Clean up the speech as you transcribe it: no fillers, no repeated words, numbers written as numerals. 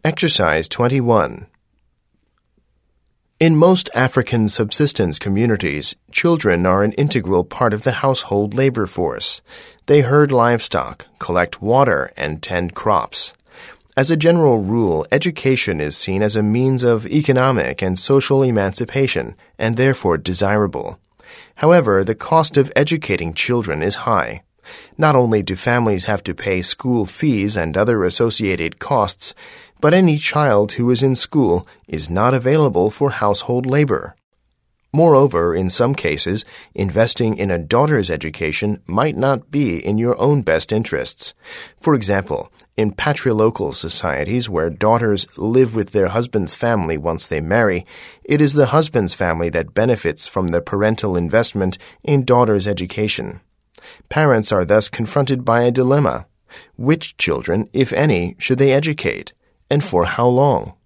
Exercise 21. In most African subsistence communities, children are an integral part of the household labor force. They herd livestock, collect water, and tend crops. As a general rule, education is seen as a means of economic and social emancipation, and therefore desirable. However, the cost of educating children is high. Not only do families have to pay school fees and other associated costs, but any child who is in school is not available for household labor. Moreover, in some cases, investing in a daughter's education might not be in your own best interests. For example, in patrilocal societies where daughters live with their husband's family once they marry, it is the husband's family that benefits from the parental investment in daughter's education. Parents are thus confronted by a dilemma. Which children, if any, should they educate, and for how long?